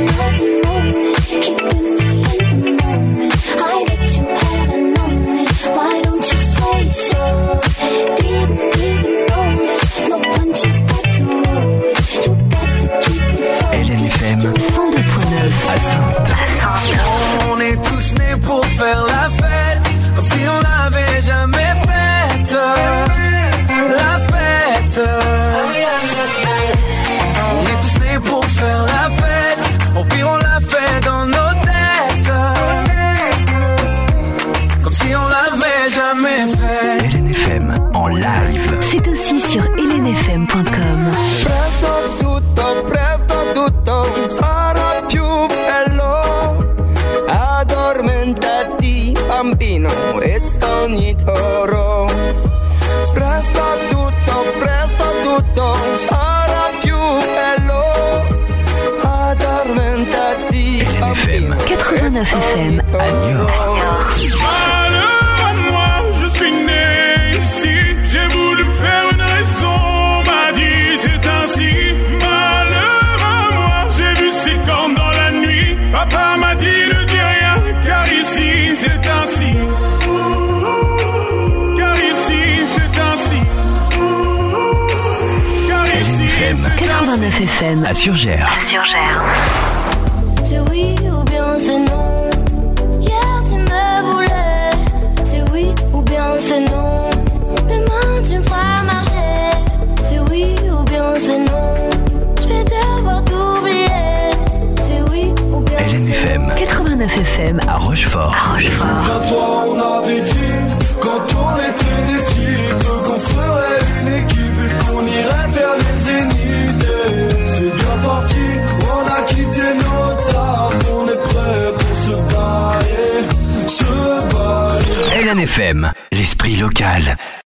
Why don't you say so? Didn't even notice. No punches got to roll with. You got to keep me focused. LNFM 102.9 à Sainte. On est tous nés pour faire la fête, comme si on l'avait jamais faite. La fête. On est tous nés pour faire la fête, au pire on la fait dans nos têtes, comme si on l'avait jamais fait. LNFM en live. C'est aussi sur lnfm.com. Presto tutto sarà più bello. Addormentati bambino e sogni d'oro. Presto tutto sarà più bello. Addormentati LNFM 89 FM à Niort. Malheur à moi, je suis né ici. J'ai voulu me faire une raison, m'a dit c'est ainsi. Malheur à moi, j'ai vu ces cornes dans la nuit. Papa m'a dit ne dis rien, car ici c'est ainsi. Car ici c'est ainsi. Car ici LNFM 89 FM à Surgères. C'est oui ou bien c'est non. Hier tu me voulais. C'est oui ou bien c'est non. Demain tu me feras marcher. C'est oui ou bien c'est non. Je vais devoir t'oublier. C'est oui ou bien LNFM 89 FM à Rochefort. Quand toi on avait dit, quand on était des types, qu'on ferait une équipe et qu'on irait vers les zéniths. C'est bien parti, on a quitté nos tables, on est prêt pour se bailler. LNFM, l'esprit local.